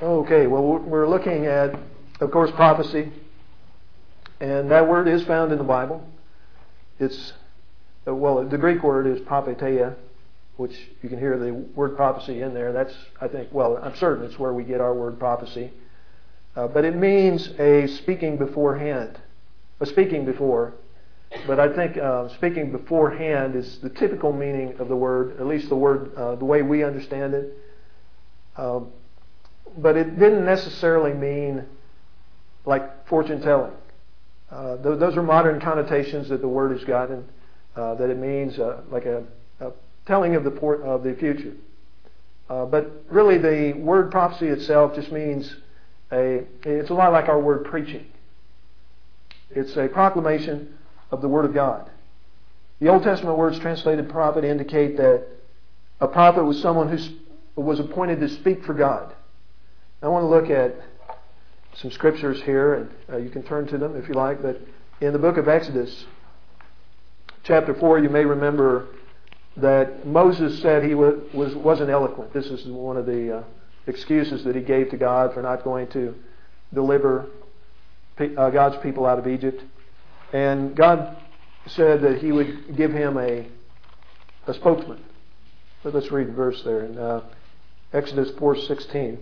Okay, well, we're looking at, of course, prophecy. And that word is found in the Bible. It's, well, the Greek word is propheteia, which you can hear the word prophecy in there. That's, I think, well, I'm certain it's where we get our word prophecy. But it means a speaking beforehand. A speaking before. But I think speaking beforehand is the typical meaning of the word, at least the word, the way we understand it. But it didn't necessarily mean like fortune telling. Those are modern connotations that the word has gotten, that it means like a telling of the future. But really the word prophecy itself just means it's a lot like our word preaching. It's a proclamation of the Word of God. The Old Testament words translated prophet indicate that a prophet was someone who was appointed to speak for God. I want to look at some scriptures here, and you can turn to them if you like. But in the book of Exodus, chapter 4, you may remember that Moses said he wasn't eloquent. This is one of the excuses that he gave to God for not going to deliver God's people out of Egypt. And God said that He would give him a spokesman. But let's read the verse there in Exodus 4:16.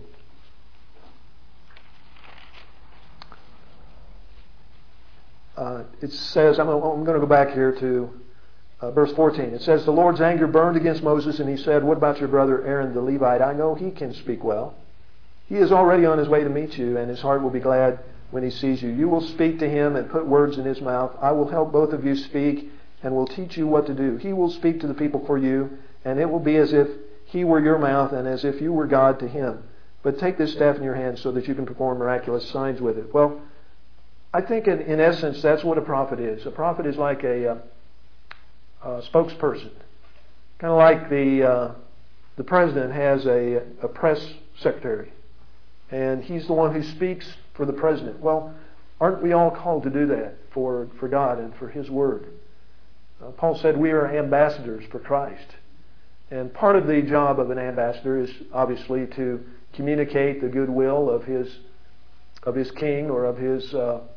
It says, I'm going to go back here to verse 14. It says, the Lord's anger burned against Moses, and He said, what about your brother Aaron the Levite? I know he can speak well. He is already on his way to meet you, and his heart will be glad when he sees you. You will speak to him and put words in his mouth. I will help both of you speak and will teach you what to do. He will speak to the people for you, and it will be as if he were your mouth and as if you were God to him. But take this staff in your hand so that you can perform miraculous signs with it. Well, I think in essence that's what a prophet is. A prophet is like a spokesperson. Kind of like the president has a press secretary. And he's the one who speaks for the president. Well, aren't we all called to do that for God and for His Word? Paul said we are ambassadors for Christ. And part of the job of an ambassador is obviously to communicate the goodwill of his king or of his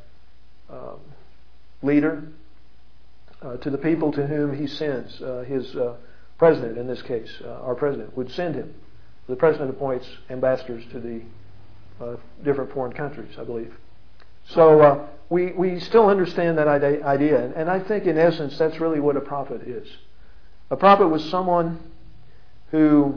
leader to the people to whom he sends. His president, in this case, our president, would send him. The president appoints ambassadors to the different foreign countries, I believe. So we still understand that idea, and I think in essence that's really what a prophet is. A prophet was someone who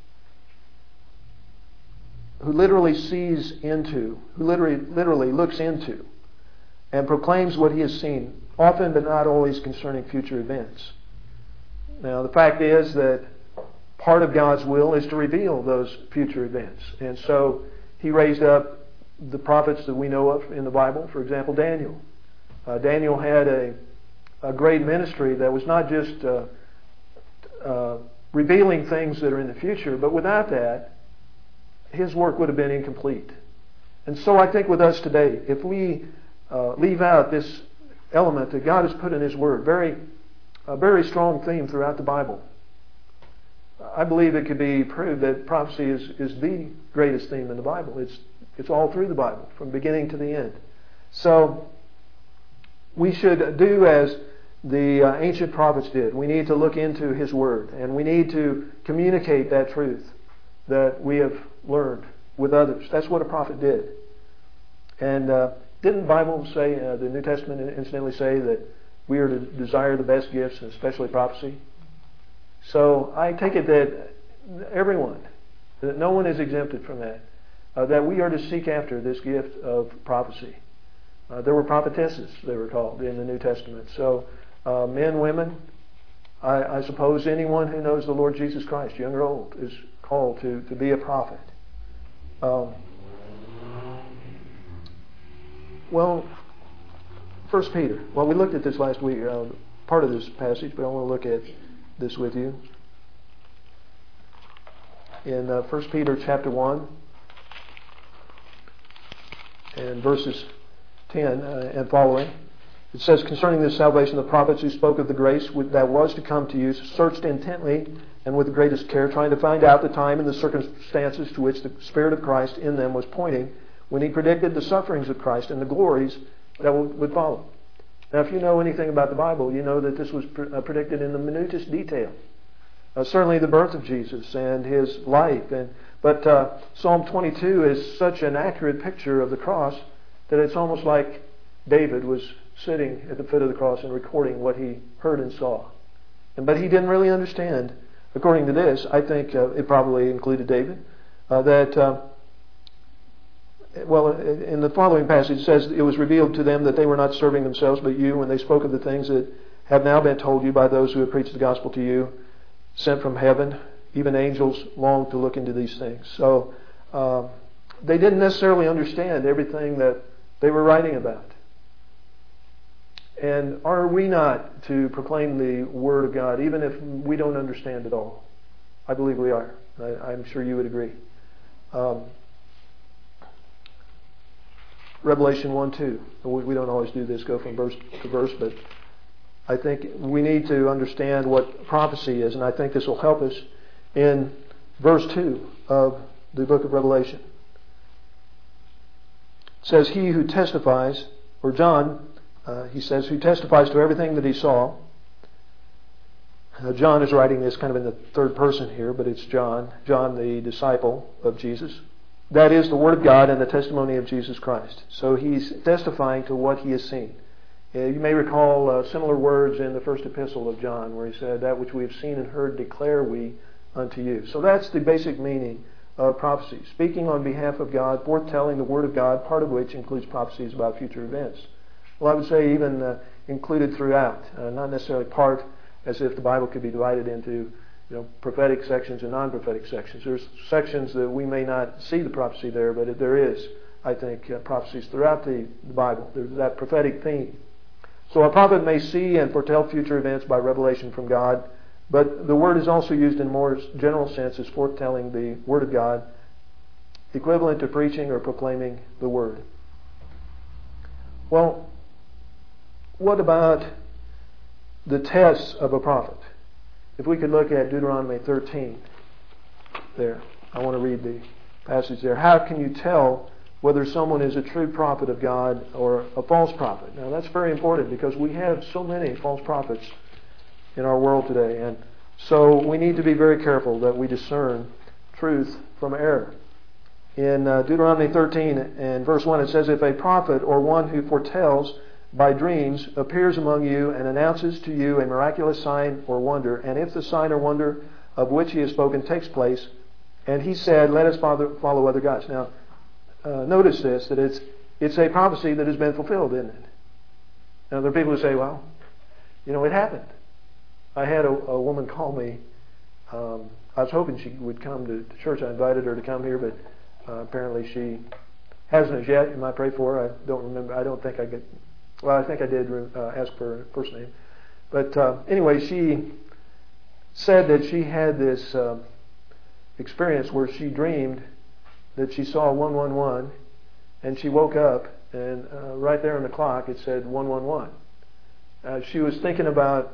literally sees into, who literally looks into, and proclaims what he has seen, often but not always concerning future events. Now the fact is that part of God's will is to reveal those future events, and so He raised up the prophets that we know of in the Bible. For example, Daniel. Daniel had a great ministry that was not just revealing things that are in the future, but without that, his work would have been incomplete. And so I think with us today, if we leave out this element that God has put in His Word, a very strong theme throughout the Bible, I believe it could be proved that prophecy is the greatest theme in the Bible. It's all through the Bible, from beginning to the end. So we should do as the ancient prophets did. We need to look into His Word, and we need to communicate that truth that we have learned with others. That's what a prophet did. And didn't the Bible say, the New Testament incidentally say that we are to desire the best gifts, and especially prophecy? So I take it that everyone, that no one is exempted from that, that we are to seek after this gift of prophecy. There were prophetesses, they were called, in the New Testament. So men, women, I suppose anyone who knows the Lord Jesus Christ, young or old, is called to be a prophet. Well, 1 Peter. Well, we looked at this last week, part of this passage, but I want to look at this with you. In 1 Peter chapter 1 and verses 10 and following. It says, concerning this salvation, the prophets who spoke of the grace that was to come to you searched intently and with the greatest care, trying to find out the time and the circumstances to which the Spirit of Christ in them was pointing when He predicted the sufferings of Christ and the glories that would follow. Now, if you know anything about the Bible, you know that this was predicted in the minutest detail. Certainly the birth of Jesus and His life. But Psalm 22 is such an accurate picture of the cross that it's almost like David was sitting at the foot of the cross and recording what he heard and saw. But he didn't really understand, according to this, I think it probably included David, in the following passage it says, it was revealed to them that they were not serving themselves but you when they spoke of the things that have now been told you by those who have preached the gospel to you, sent from heaven. Even angels long to look into these things. So they didn't necessarily understand everything that they were writing about. And are we not to proclaim the Word of God even if we don't understand it all? I believe we are. I'm sure you would agree. Revelation 1:2. We don't always do this, go from verse to verse, but I think we need to understand what prophecy is, and I think this will help us in verse 2 of the book of Revelation. It says, he who testifies, or John, he says, who testifies to everything that he saw. John is writing this kind of in the third person here, but it's John the disciple of Jesus. That is the Word of God and the testimony of Jesus Christ. So he's testifying to what he has seen. You may recall similar words in the first epistle of John where he said, that which we have seen and heard declare we unto you. So that's the basic meaning of prophecy. Speaking on behalf of God, foretelling the Word of God, part of which includes prophecies about future events. Well, I would say even included throughout, not necessarily part as if the Bible could be divided into prophetic sections and non-prophetic sections. There's sections that we may not see the prophecy there, but there is, I think, prophecies throughout the Bible. There's that prophetic theme. So a prophet may see and foretell future events by revelation from God, but the word is also used in more general sense as foretelling the Word of God, equivalent to preaching or proclaiming the Word. Well, what about the tests of a prophet? If we could look at Deuteronomy 13 there. I want to read the passage there. How can you tell whether someone is a true prophet of God or a false prophet? Now that's very important because we have so many false prophets in our world today. And so we need to be very careful that we discern truth from error. In Deuteronomy 13 and verse 1 it says, if a prophet or one who foretells by dreams appears among you and announces to you a miraculous sign or wonder, and if the sign or wonder of which he has spoken takes place, and he said, let us follow other gods. Now, notice this, that it's a prophecy that has been fulfilled, isn't it? Now, there are people who say, well, it happened. I had a woman call me. I was hoping she would come to church. I invited her to come here, but apparently she hasn't as yet. You might pray for her. I don't remember. I don't think I get... Well, I think I did ask for her first name. But anyway, she said that she had this experience where she dreamed that she saw 111, and she woke up, and right there on the clock it said 111. She was thinking about,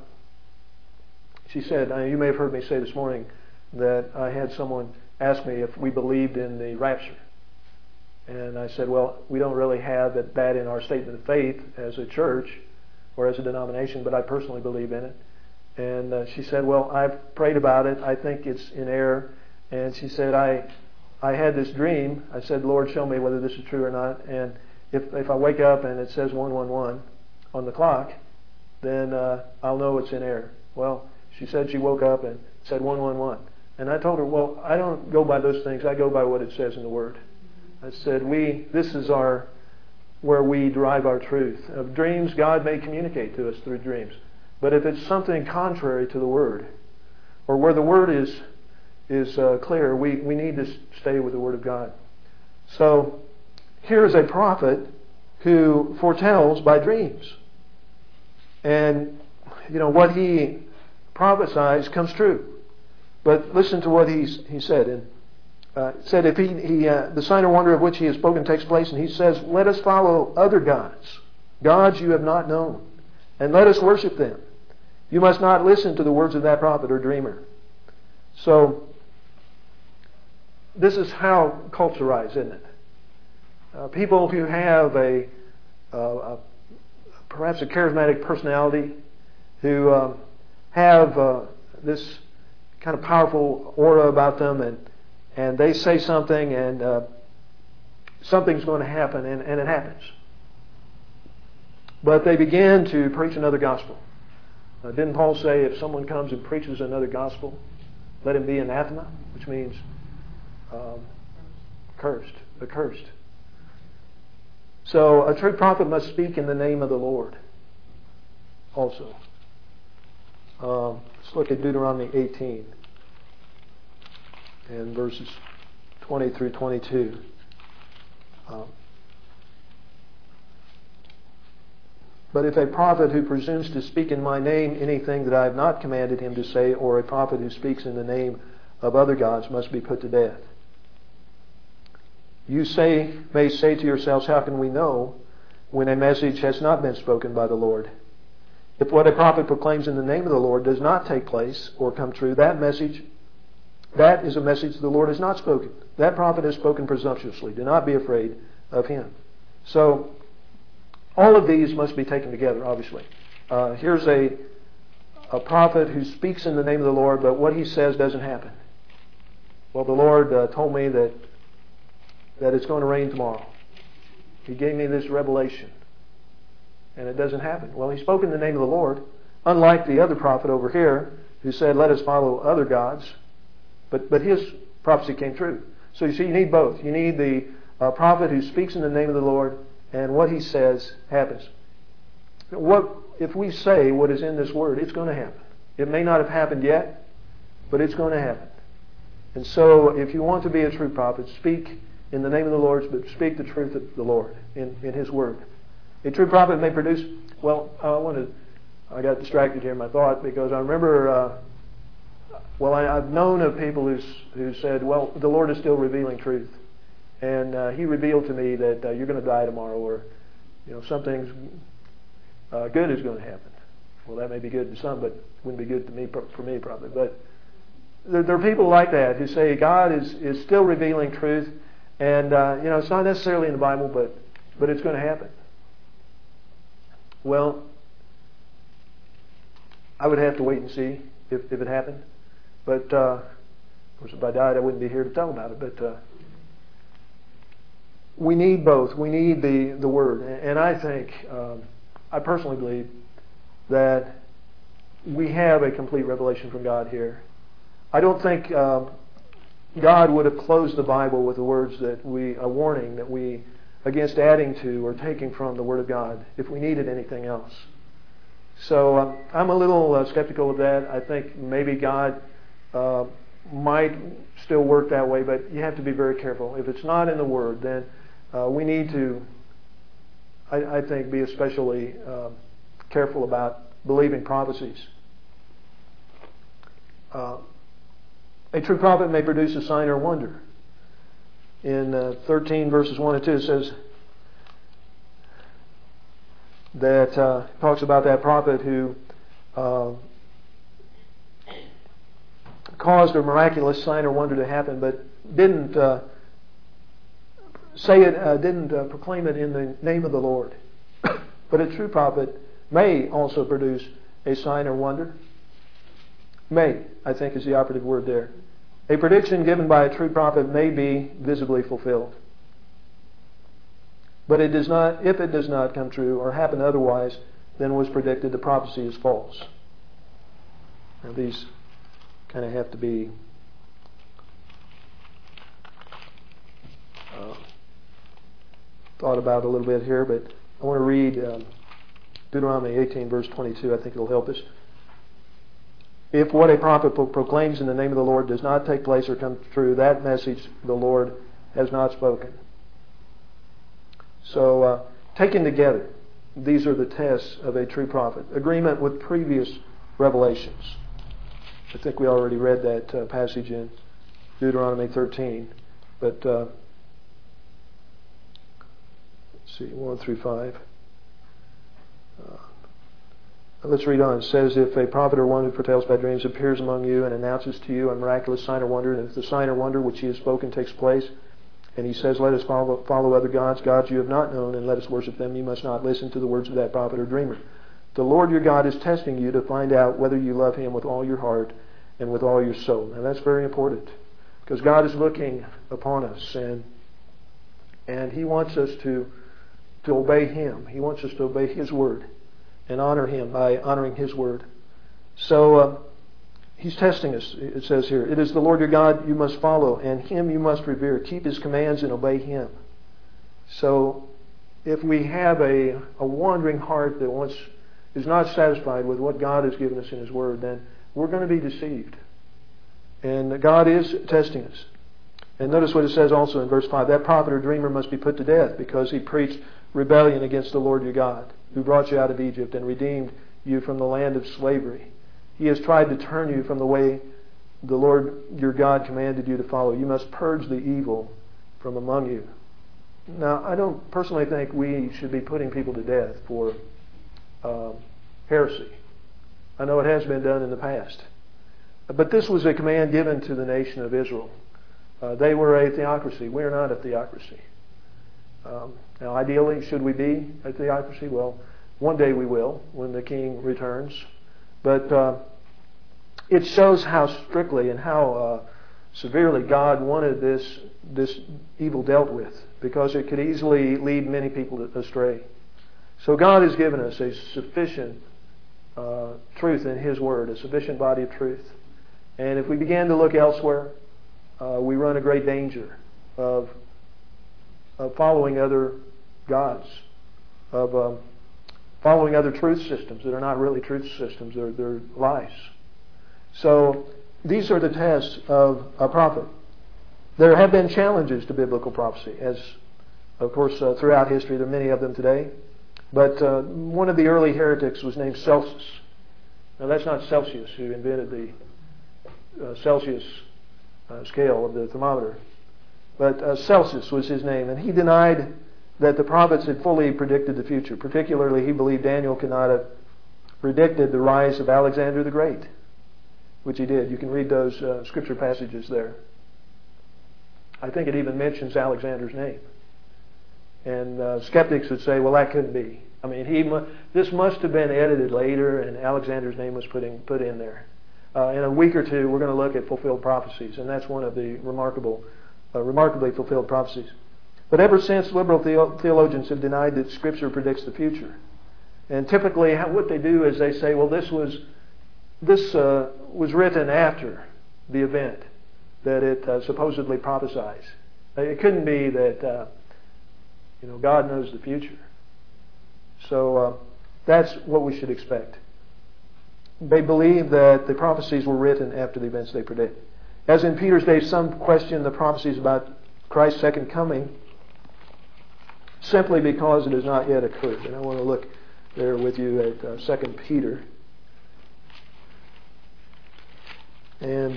she said, you may have heard me say this morning that I had someone ask me if we believed in the rapture. And I said, well, we don't really have that in our statement of faith as a church or as a denomination, but I personally believe in it. And she said, well, I've prayed about it. I think it's in error. And she said, I had this dream. I said, Lord, show me whether this is true or not. And if I wake up and it says 111 on the clock, then I'll know it's in error. Well, she said she woke up and said 111. And I told her, well, I don't go by those things. I go by what it says in the Word. I said, this is where we derive our truth. Of dreams, God may communicate to us through dreams. But if it's something contrary to the Word, or where the Word is clear, we need to stay with the Word of God. So, here is a prophet who foretells by dreams. And, what he prophesies comes true. But listen to what he said. Said if the sign or wonder of which he has spoken takes place, and he says, let us follow other gods. gods you have not known, and let us worship them. You must not listen to the words of that prophet or dreamer. So, this is how cults arise, isn't it? People who have perhaps a charismatic personality, who have this kind of powerful aura about them, and they say something, and something's going to happen, and it happens. But they begin to preach another gospel. Didn't Paul say, if someone comes and preaches another gospel, let him be anathema, which means accursed. So a true prophet must speak in the name of the Lord also. Let's look at Deuteronomy 18 and verses 20 through 22. But if a prophet who presumes to speak in my name anything that I have not commanded him to say, or a prophet who speaks in the name of other gods, must be put to death. You may say to yourselves, how can we know when a message has not been spoken by the Lord? If what a prophet proclaims in the name of the Lord does not take place or come true, that is a message the Lord has not spoken. That prophet has spoken presumptuously. Do not be afraid of him. So, all of these must be taken together, obviously. Here's a prophet who speaks in the name of the Lord, but what he says doesn't happen. Well, the Lord told me that it's going to rain tomorrow. He gave me this revelation, and it doesn't happen. Well, he spoke in the name of the Lord, unlike the other prophet over here who said, let us follow other gods, but his prophecy came true. So you see, you need both. You need the prophet who speaks in the name of the Lord, and what he says happens. If we say what is in this word, it's going to happen. It may not have happened yet, but it's going to happen. And so, if you want to be a true prophet, speak in the name of the Lord, but speak the truth of the Lord in His word. A true prophet may produce. Well, I got distracted here in my thought because I remember. I've known of people who said, "Well, the Lord is still revealing truth." And he revealed to me that you're going to die tomorrow, or something's good is going to happen. Well, that may be good to some, but wouldn't be good to me for me probably. But there are people like that who say God is still revealing truth, and it's not necessarily in the Bible, but it's going to happen. Well, I would have to wait and see if it happened. But of course, if I died, I wouldn't be here to tell about it. But we need both. We need the Word. And I think, I personally believe, that we have a complete revelation from God here. I don't think God would have closed the Bible with the words a warning that we, against adding to or taking from the Word of God, if we needed anything else. So I'm a little skeptical of that. I think maybe God might still work that way, but you have to be very careful. If it's not in the Word, then we need to, I think, be especially careful about believing prophecies. A true prophet may produce a sign or wonder. In 13 verses 1 and 2 it says that talks about that prophet who caused a miraculous sign or wonder to happen, but didn't didn't proclaim it in the name of the Lord. But a true prophet may also produce a sign or wonder. May, I think, is the operative word there. A prediction given by a true prophet may be visibly fulfilled. But if it does not come true or happen otherwise than was predicted, the prophecy is false. Now these kind of have to be thought about a little bit here, but I want to read Deuteronomy 18 verse 22. I think it'll help us. If what a prophet proclaims in the name of the Lord does not take place or come true, that message the Lord has not spoken. So, taken together, these are the tests of a true prophet. Agreement with previous revelations. I think we already read that passage in Deuteronomy 13. But, let's see, 1 through 5. Let's read on. It says, if a prophet or one who foretells by dreams appears among you and announces to you a miraculous sign or wonder, and if the sign or wonder which he has spoken takes place, and he says, let us follow other gods you have not known, and let us worship them, you must not listen to the words of that prophet or dreamer. The Lord your God is testing you to find out whether you love Him with all your heart and with all your soul. Now that's very important, because God is looking upon us, and He wants us to obey Him. He wants us to obey His Word and honor Him by honoring His Word. So He's testing us, it says here. It is the Lord your God you must follow, and Him you must revere. Keep His commands and obey Him. So if we have a wandering heart that is not satisfied with what God has given us in His Word, then we're going to be deceived. And God is testing us. And notice what it says also in verse 5. That prophet or dreamer must be put to death because he preached rebellion against the Lord your God, who brought you out of Egypt and redeemed you from the land of slavery. He has tried to turn you from the way the Lord your God commanded you to follow. You must purge the evil from among you. Now, I don't personally think we should be putting people to death for heresy. I know it has been done in the past. But this was a command given to the nation of Israel. They were a theocracy. We are not a theocracy. Now, ideally, should we be a theocracy? Well, one day we will, when the King returns. But it shows how strictly and how severely God wanted this evil dealt with, because it could easily lead many people astray. So God has given us a sufficient truth in His Word, a sufficient body of truth. And if we begin to look elsewhere, we run a great danger of following other gods, of following other truth systems that are not really truth systems, they're lies. So these are the tests of a prophet. There have been challenges to biblical prophecy, as of course throughout history. There are many of them today. But one of the early heretics was named Celsus. Now that's not Celsius who invented the Celsius scale of the thermometer. But Celsus was his name, and he denied that the prophets had fully predicted the future. Particularly, he believed Daniel could not have predicted the rise of Alexander the Great, which he did. You can read those scripture passages there. I think it even mentions Alexander's name. And skeptics would say, well, that couldn't be. I mean, this must have been edited later, and Alexander's name was put in there. In a week or two, we're going to look at fulfilled prophecies, and that's one of the remarkably fulfilled prophecies. But ever since, liberal theologians have denied that Scripture predicts the future. And typically, what they do is they say, well, this was written after the event that it supposedly prophesies. It couldn't be that God knows the future. So that's what we should expect. They believe that the prophecies were written after the events they predict. As in Peter's day, some question the prophecies about Christ's second coming simply because it has not yet occurred. And I want to look there with you at 2 Peter and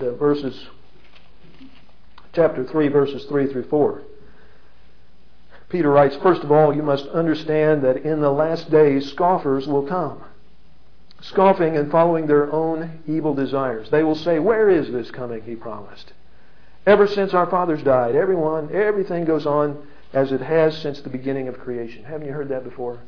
chapter 3, verses 3 through 4. Peter writes, first of all, you must understand that in the last days scoffers will come, scoffing and following their own evil desires. They will say, where is this coming he promised? Ever since our fathers died, everything goes on as it has since the beginning of creation. Haven't you heard that before?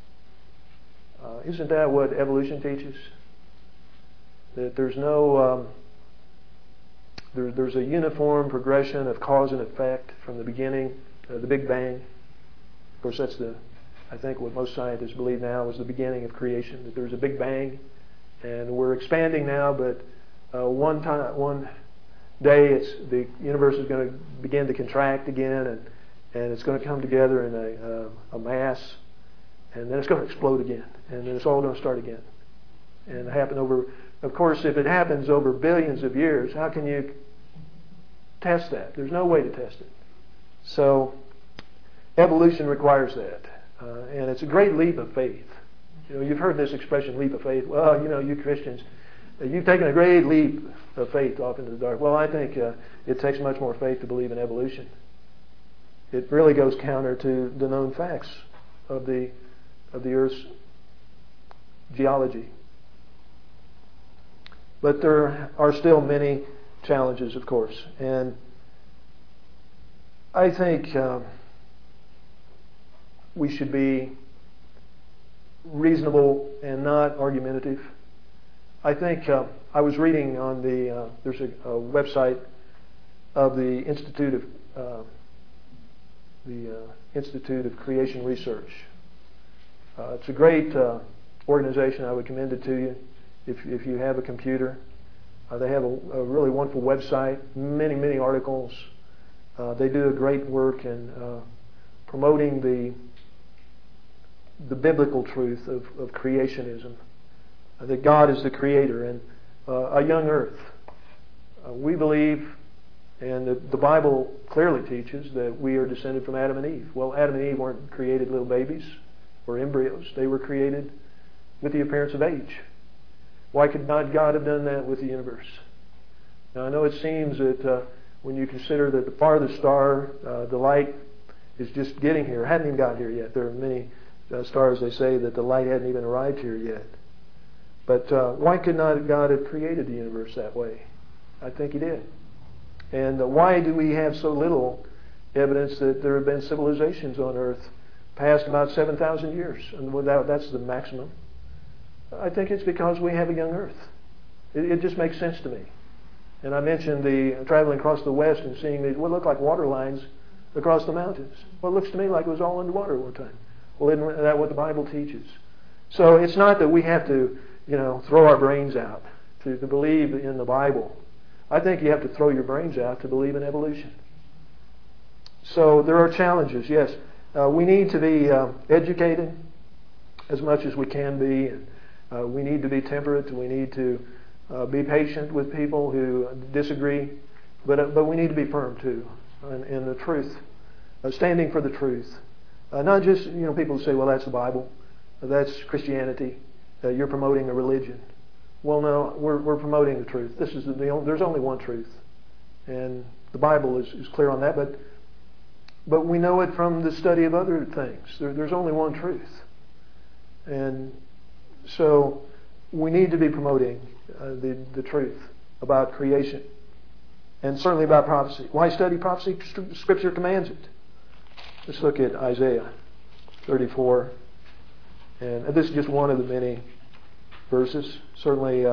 Isn't that what evolution teaches? That there's no... There's a uniform progression of cause and effect from the beginning, the Big Bang. Of course, that's I think what most scientists believe now is the beginning of creation, that there's a Big Bang, and we're expanding now, but one day the universe is going to begin to contract again, and it's going to come together in a mass, and then it's going to explode again, and then it's all going to start again. And happen over, of course, if it happens over billions of years, how can you test that? There's no way to test it. So evolution requires that. And it's a great leap of faith. You've heard this expression, leap of faith. Well, you Christians, you've taken a great leap of faith off into the dark. Well, I think it takes much more faith to believe in evolution. It really goes counter to the known facts of the Earth's geology. But there are still many challenges, of course. And I think we should be reasonable and not argumentative. I think I was reading on there's a website of the Institute of Creation Research. It's a great organization. I would commend it to you if you have a computer. They have a really wonderful website, many articles. They do a great work in promoting the biblical truth of creationism, that God is the creator, and a young earth. We believe, and the Bible clearly teaches, that we are descended from Adam and Eve. Well, Adam and Eve weren't created little babies or embryos. They were created with the appearance of age. Why could not God have done that with the universe? Now, I know it seems that when you consider that the farthest star, the light, is just getting here, hadn't even got here yet. There are many stars, they say, that the light hadn't even arrived here yet. But why could not God have created the universe that way? I think He did. And why do we have so little evidence that there have been civilizations on Earth past about 7,000 years? And that's the maximum. I think it's because we have a young Earth. It just makes sense to me. And I mentioned the traveling across the West and seeing what looked like water lines across the mountains. Well, it looks to me like it was all underwater at one time. Well, isn't that what the Bible teaches? So it's not that we have to, throw our brains out to believe in the Bible. I think you have to throw your brains out to believe in evolution. So there are challenges, yes. We need to be educated as much as we can be. And we need to be temperate. We need to be patient with people who disagree. But we need to be firm, too, in the truth, standing for the truth. Not just, people say, well, that's the Bible. That's Christianity. You're promoting a religion. Well, no, we're promoting the truth. There's only one truth. And the Bible is clear on that. But we know it from the study of other things. There's only one truth. And so we need to be promoting the truth about creation. And certainly about prophecy. Why study prophecy? Scripture commands it. Let's look at Isaiah 34. And this is just one of the many verses. Certainly,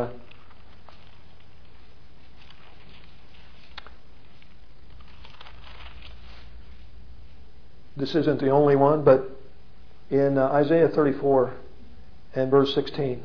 this isn't the only one, but in Isaiah 34 and verse 16, it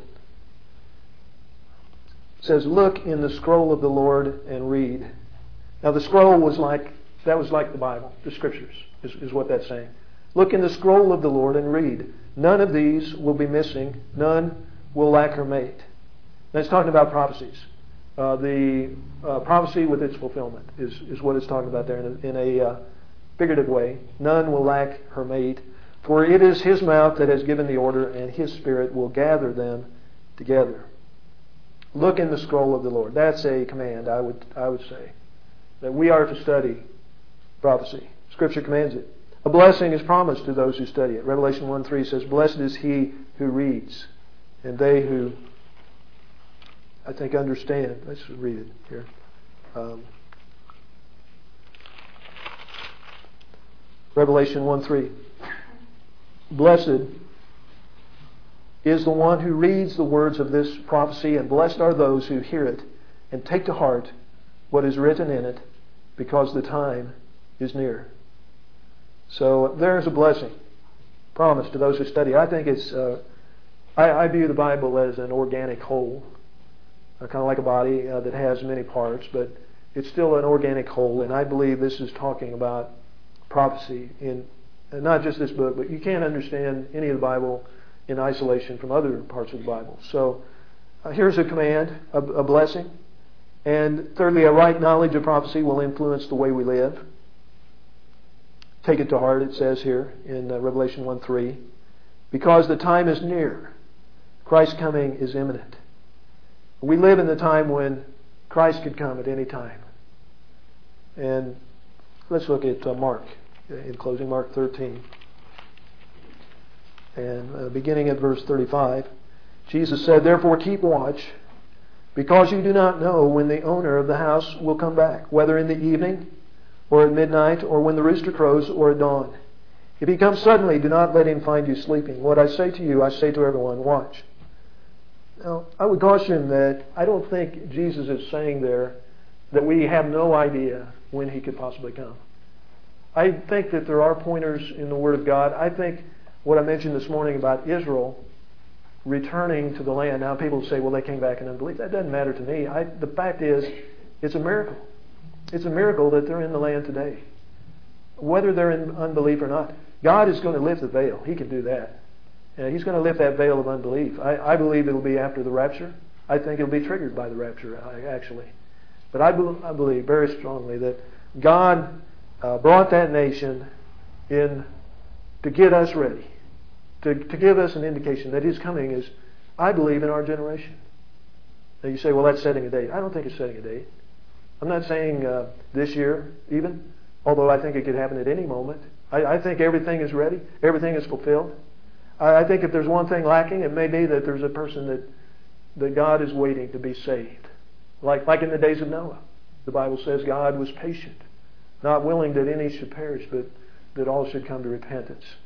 says, "Look in the scroll of the Lord and read." Now, the scroll was like the Bible, the Scriptures, is what that's saying. Look in the scroll of the Lord and read. None of these will be missing. None will lack her mate. Now, it's talking about prophecies. The prophecy with its fulfillment is what it's talking about there in a figurative way. None will lack her mate. For it is His mouth that has given the order, and His Spirit will gather them together. Look in the scroll of the Lord. That's a command, I would say, that we are to study prophecy. Scripture commands it. A blessing is promised to those who study it. Revelation 1:3 says, "Blessed is he who reads, and they who," I think, understand. Let's read it here. Revelation 1:3. "Blessed is the one who reads the words of this prophecy, and blessed are those who hear it and take to heart what is written in it, because the time is near." So there's a blessing promised to those who study. I think it's, I view the Bible as an organic whole, kind of like a body that has many parts, but it's still an organic whole. And I believe this is talking about prophecy in not just this book, but you can't understand any of the Bible in isolation from other parts of the Bible. So here's a command, a blessing. And thirdly, a right knowledge of prophecy will influence the way we live. Take it to heart, it says here in Revelation 1:3. Because the time is near. Christ's coming is imminent. We live in the time when Christ could come at any time. And let's look at Mark, in closing, Mark 13. And beginning at verse 35. Jesus said, "Therefore keep watch, because you do not know when the owner of the house will come back, whether in the evening, or at midnight, or when the rooster crows, or at dawn. If he comes suddenly, do not let him find you sleeping. What I say to you, I say to everyone, watch." Now, I would caution that I don't think Jesus is saying there that we have no idea when he could possibly come. I think that there are pointers in the Word of God. I think what I mentioned this morning about Israel returning to the land. Now people say, well, they came back in unbelief. That doesn't matter to me. The fact is, it's a miracle. It's a miracle that they're in the land today. Whether they're in unbelief or not, God is going to lift the veil. He can do that. He's going to lift that veil of unbelief. I believe it'll be after the rapture. I think it'll be triggered by the rapture, actually. But I believe very strongly that God brought that nation in to get us ready. To give us an indication that His coming is, I believe, in our generation. Now you say, well, that's setting a date. I don't think it's setting a date. I'm not saying this year even, although I think it could happen at any moment. I think everything is ready. Everything is fulfilled. I think if there's one thing lacking, it may be that there's a person that God is waiting to be saved. Like in the days of Noah. The Bible says God was patient, not willing that any should perish, but that all should come to repentance.